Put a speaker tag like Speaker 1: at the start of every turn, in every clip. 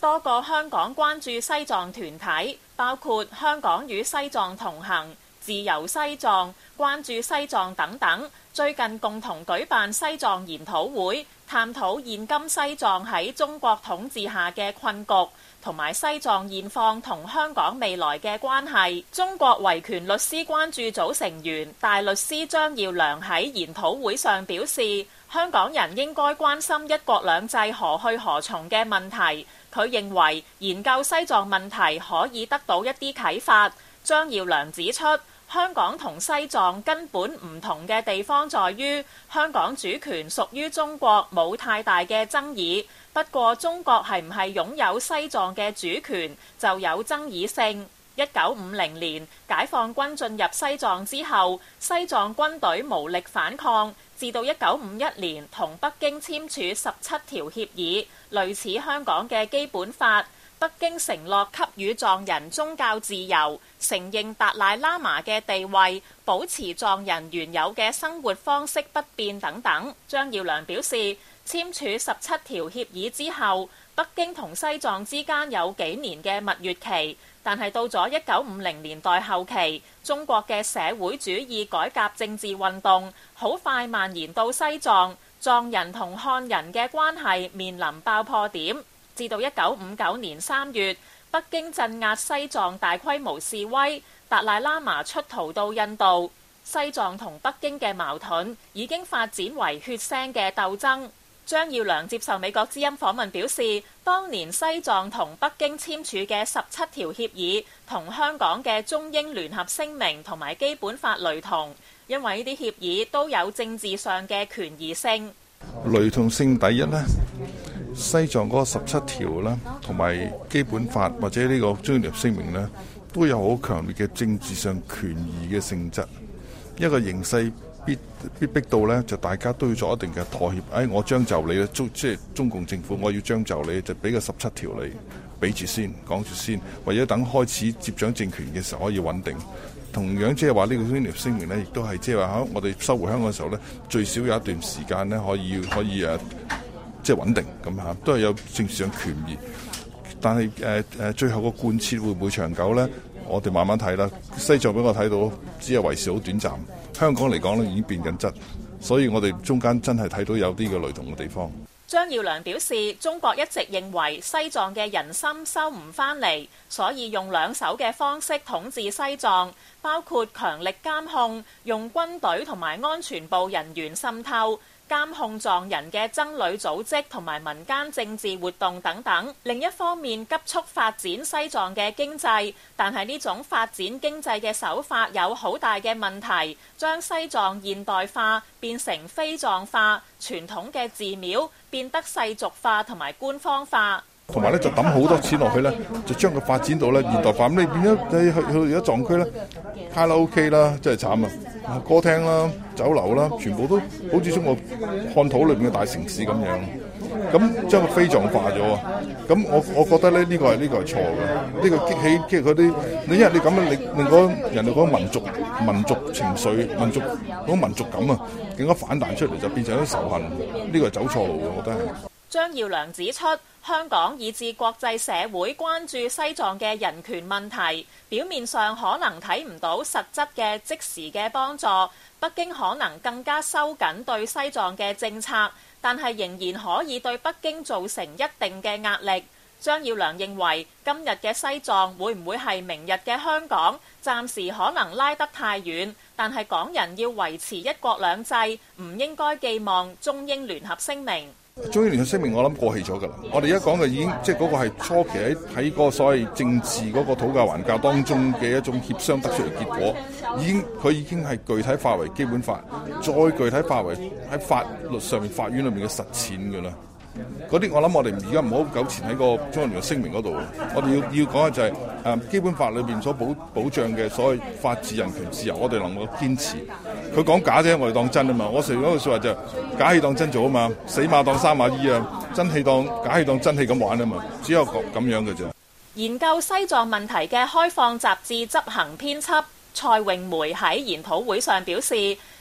Speaker 1: 多個香港關注西藏團體，包括香港與西藏同行、自由西藏、關注西藏等等，最近共同舉辦西藏研討會，探討現今西藏喺中國統治下嘅困局，同埋西藏現況同香港未來嘅關係。中國維權律師關注組成員大律師張耀良喺研討會上表示，香港人應該關心一國兩制何去何從嘅問題。佢認為研究西藏問題可以得到一啲啟發。張耀良指出，香港同西藏根本唔同嘅地方在於，香港主權屬於中國，冇太大嘅爭議。不過中國係唔係擁有西藏嘅主權就有爭議性。1950年解放軍進入西藏之後，西藏軍隊無力反抗，至到1951年同北京簽署17條協議，類似香港嘅基本法。北京承諾給予藏人宗教自由，承認達賴喇嘛嘅地位，保持藏人原有嘅生活方式不變等等。張耀良表示，簽署17條協議之後，北京同西藏之間有幾年嘅蜜月期，但係到咗1950年代後期，中國嘅社會主義改革政治運動好快蔓延到西藏，藏人同漢人嘅關係面臨爆破點。至到1959年3月，北京鎮壓西藏大規模示威，達賴喇嘛出逃到印度，西藏同北京嘅矛盾已經發展為血腥嘅鬥爭。張耀良接受美國之音訪問表示，當年西藏同北京簽署嘅17條協議同香港嘅中英聯合聲明同埋基本法雷同，因為呢啲協議都有政治上嘅權宜性。
Speaker 2: 雷同性第一呢，西藏嗰17條啦，同埋基本法或者呢個中英聯合聲明呢，都有好強烈嘅政治上權宜嘅性質。一個形勢必逼到呢，就大家都要做一定嘅妥協。我將就你即係中共政府，我要將就你，就俾個17條你，俾住先，講住先，為咗等開始接掌政權嘅時候可以穩定。同樣即係話呢個中英聯合聲明呢，亦都係即係話我哋收回香港嘅時候呢，最少有一段時間呢，可以即係穩定咁嚇，都係有政治上權宜。但係最後個貫徹會唔會長久呢？我哋慢慢睇啦。西藏俾我睇到，只係維持好短暫。香港嚟講呢，已經變緊質，所以我哋中間真係睇到有啲嘅雷同嘅地方。
Speaker 1: 張耀良表示，中國一直認為西藏嘅人心收唔返嚟，所以用兩手嘅方式統治西藏，包括強力監控、用軍隊同埋安全部人員滲透、監控藏人嘅僧侶組織同埋民間政治活動等等。另一方面，急速發展西藏嘅經濟，但係呢種發展經濟嘅手法有好大嘅問題，將西藏現代化變成非藏化，傳統嘅寺廟變得世俗化同埋官方化。
Speaker 2: 同埋咧就抌好多錢落去咧，就將佢發展到咧現代化。咁你變咗你去而家藏區咧，卡拉 OK 啦，真係慘啊！歌廳啦、酒樓啦，全部都好似中國漢土裏邊嘅大城市咁樣。咁將佢非藏化咗啊！咁我覺得咧呢個係錯嘅。呢個激起嗰啲，因為你咁樣令嗰人哋嗰個民族情緒、民族嗰個民族感啊，更加反彈出嚟，就變成咗仇恨。呢個係走錯路嘅，我覺得係。
Speaker 1: 張耀良指出，香港以至國際社會關注西藏嘅人權問題，表面上可能睇唔到實質嘅即時嘅幫助，北京可能更加收緊對西藏嘅政策，但係仍然可以對北京造成一定嘅壓力。張耀良認為，今日嘅西藏會唔會係明日嘅香港，暫時可能拉得太遠，但係港人要維持一國兩制，唔應該寄望中英聯合聲明。
Speaker 2: 中英聯合聲明我諗過氣咗㗎啦，我哋而家講嘅已經即係嗰個係初期喺嗰個所謂政治嗰個討價還價當中嘅一種協商得出嚟結果，佢已經係具體化為基本法，再具體化為喺法律上面法院裏面嘅實踐㗎啦。嗰啲我諗我哋而家唔好糾纏喺個中英聯合聲明嗰度，我哋要講嘅就係基本法裏邊所保障嘅所謂法治、人權、自由，我哋能夠堅持。佢講假啫，我哋當真啊嘛！我成日嗰句説話就係假戲當真做啊嘛，死馬當生馬醫啊，假戲當真戲咁玩啊嘛，只有咁樣嘅啫。
Speaker 1: 研究西藏問題嘅開放雜誌執行編輯蔡詠梅喺研討會上表示，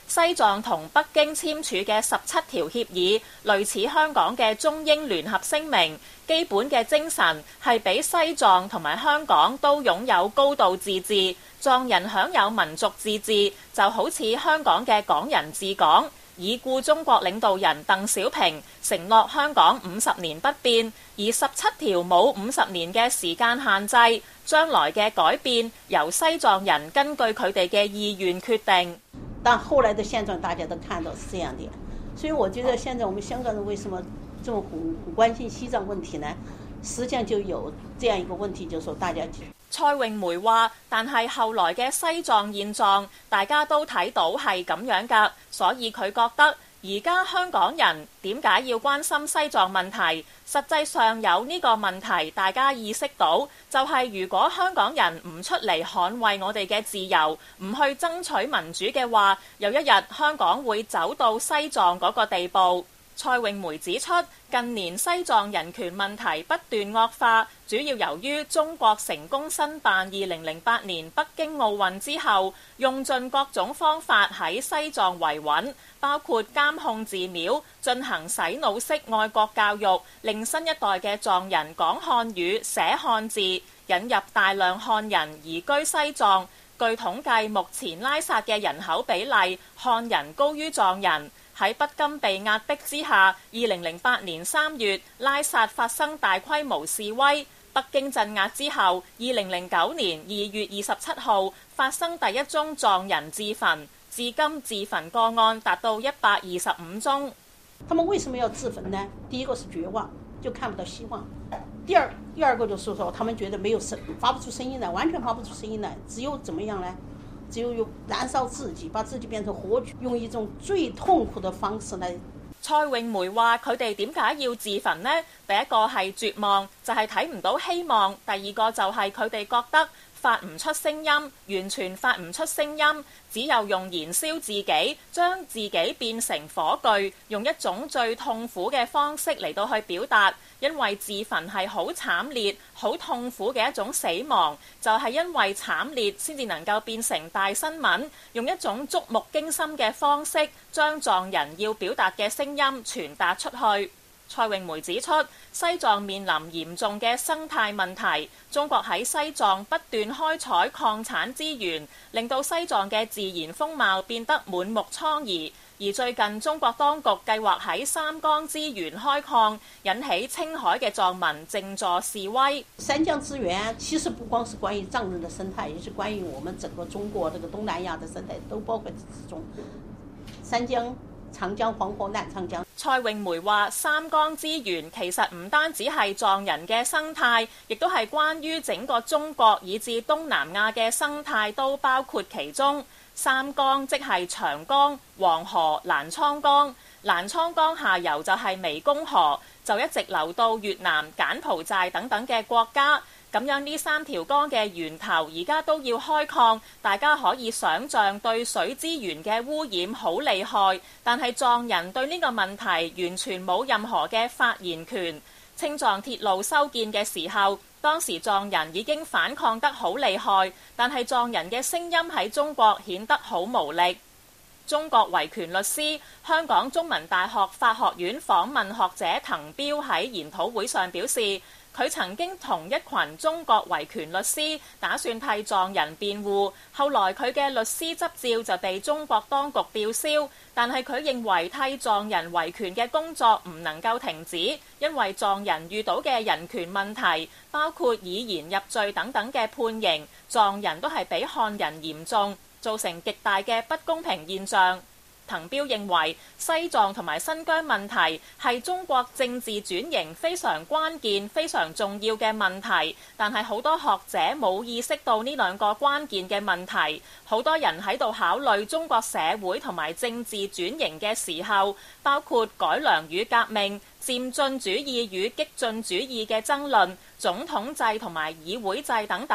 Speaker 1: 西藏同北京簽署嘅17條協議，類似香港嘅中英聯合聲明，基本嘅精神係俾西藏同埋香港都擁有高度自治，藏人享有民族自治，就好似香港嘅港人治港。已故中國領導人鄧小平承諾香港50年不變，而17條冇50年嘅時間限制，將來嘅改變由西藏人根據佢哋嘅意願決定。
Speaker 3: 但後來的現狀大家都看到是這樣的，所以我覺得現在我們香港人為什麼這麼很關心西藏問題呢？實際上就有這樣一個問題，就是說大家
Speaker 1: 蔡詠梅話，但係後來嘅西藏現狀大家都睇到係咁樣㗎，所以佢覺得而家香港人點解要關心西藏問題？實際上有呢個問題，大家意識到就係如果香港人唔出嚟捍衛我哋嘅自由，唔去爭取民主嘅話，有一日香港會走到西藏嗰個地步。蔡詠梅指出，近年西藏人權問題不斷惡化，主要由於中國成功申辦2008年北京奧運之後，用盡各種方法喺西藏維穩，包括監控寺廟、進行洗腦式愛國教育，令新一代嘅藏人講漢語、寫漢字，引入大量漢人移居西藏。據統計，目前拉薩嘅人口比例，漢人高於藏人。喺不甘被壓迫之下，2008年3月，拉薩發生大規模示威，北京鎮壓之後，2009年2月27號發生第一宗藏人自焚，至今自焚個案達到125宗。
Speaker 3: 他們為什麼要自焚呢？第一個是絕望，就看不到希望；第二個就是說，他們覺得沒有發不出聲音來，完全發不出聲音來，只有怎麼樣呢？只有用燃燒自己，把自己變成火炬，用一種最痛苦的方式來。
Speaker 1: 蔡詠梅話：佢哋點解要自焚呢？第一個係絕望，就係睇唔到希望；第二個就係佢哋覺得發唔出聲音，完全發唔出聲音，只有用燃燒自己，將自己變成火炬，用一種最痛苦嘅方式嚟到去表達。因為自焚係好慘烈、好痛苦嘅一種死亡，就係因為慘烈先至能夠變成大新聞，用一種觸目驚心嘅方式，將藏人要表達嘅聲音傳達出去。蔡詠梅指出，西藏面臨嚴重嘅生態問題，中國喺西藏不斷開採礦產資源，令到西藏嘅自然風貌變得滿目瘡痍。而最近中國當局計劃喺三江資源開礦，引起青海嘅藏民靜坐示威。
Speaker 3: 三江資源其實不光是關於藏人的生態，也是關於我們整個中國這個東南亞的生態，都包括之中。三江、長江、黃河、南長江。
Speaker 1: 蔡詠梅話：三江資源其實唔單止係藏人嘅生態，亦都係關於整個中國以至東南亞嘅生態，都包括其中。三江即係長江、黃河、瀾滄江，瀾滄江下游就係湄公河，就一直流到越南、柬埔寨等等嘅國家。咁樣呢三條江嘅源頭而家都要開礦，大家可以想像對水資源嘅污染好厲害。但係藏人對呢個問題完全冇任何嘅發言權。青藏鐵路修建嘅時候，當時藏人已經反抗得好厲害，但係藏人嘅聲音喺中國顯得好無力。中國維權律師、香港中文大學法學院訪問學者滕彪喺研討會上表示，佢曾經同一群中國維權律師打算替藏人辯護，後來佢嘅律師執照就被中國當局吊銷，但係佢認為替藏人維權嘅工作唔能夠停止，因為藏人遇到嘅人權問題，包括以言入罪等等嘅判刑，藏人都係比漢人嚴重，造成極大嘅不公平現象。滕彪認為西藏同埋新疆問題係中國政治轉型非常關鍵、非常重要嘅問題，但係好多學者冇意識到呢兩個關鍵嘅問題。好多人喺度考慮中國社會同埋政治轉型嘅時候，包括改良與革命、漸進主義與激進主義嘅爭論、總統制同埋議會制等等。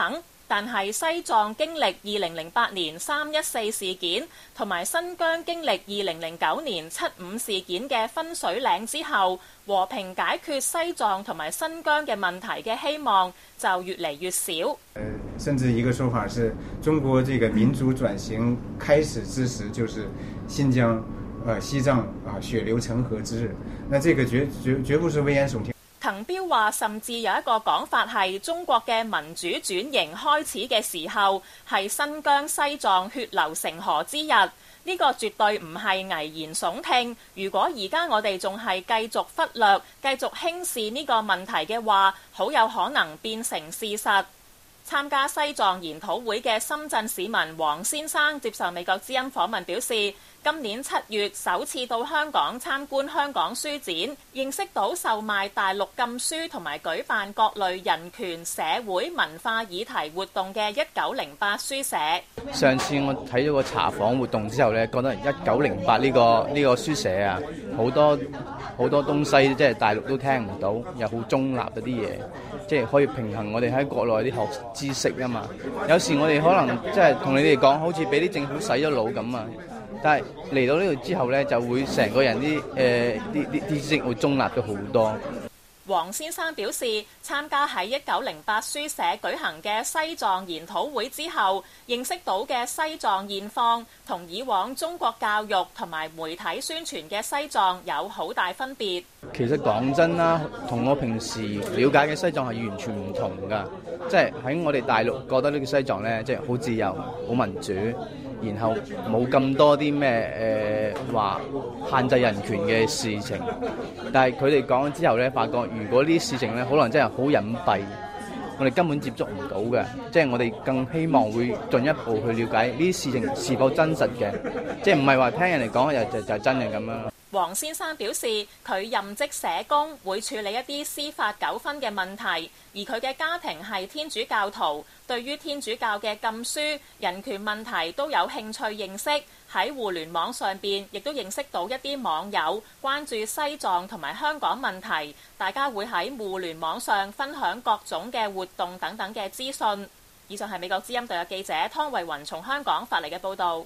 Speaker 1: 但係西藏經歷2008年314事件同埋新疆經歷2009年75事件嘅分水嶺之後，和平解決西藏同埋新疆嘅問題嘅希望就越嚟越少。
Speaker 4: 甚至一個說法是中國這個民主轉型開始之時，就是新疆、西藏血流成河之日。那這個絕不是危言聳聽。
Speaker 1: 滕彪話，甚至有一個講法係中國嘅民主轉型開始嘅時候，係新疆西藏血流成河之日。呢個絕對唔係危言聳聽。如果而家我哋仲係繼續忽略、繼續輕視呢個問題嘅話，好有可能變成事實。參加西藏研討會嘅深圳市民黃先生接受美國之音訪問表示，今年7月首次到香港參觀香港書展，認識到售賣大陸禁書同埋舉辦各類人權、社會、文化議題活動嘅1908書社。
Speaker 5: 上次我睇咗個茶訪活動之後呢，覺得1908呢個書社啊，好多東西即係大陸都聽唔到，又好中立嗰啲嘢，即係可以平衡我哋喺國內啲學知識啊嘛。有時我哋可能即係同你哋講，好似俾啲政府洗咗腦咁啊。但係嚟到呢度之後呢，就會成個人啲知識會中立咗好多。
Speaker 1: 黃先生表示，參加喺1908書社舉行嘅西藏研討會之後，認識到嘅西藏現況同以往中國教育同埋媒體宣傳嘅西藏有好大分別。
Speaker 5: 其實講真啦，同我平時了解嘅西藏係完全唔同㗎。即係喺我哋大陸覺得呢個西藏呢，即係好自由、好民主，然後冇咁多啲咩話限制人權嘅事情。但係佢哋講咗之後呢，發覺如果呢啲事情呢，可能真係好隱蔽，我哋根本接觸唔到嘅。即係我哋更希望會進一步去了解呢啲事情是否真實嘅，即係唔係話聽人哋講就真嘅咁樣。
Speaker 1: 黃先生表示，佢任職社工，會處理一啲司法糾紛嘅問題，而佢嘅家庭係天主教徒，對於天主教嘅禁書、人權問題都有興趣認識。喺互聯網上邊亦都認識到一啲網友關注西藏同埋香港問題，大家會喺互聯網上分享各種嘅活動等等嘅資訊。以上係美國之音特約記者湯慧雲從香港發嚟嘅報導。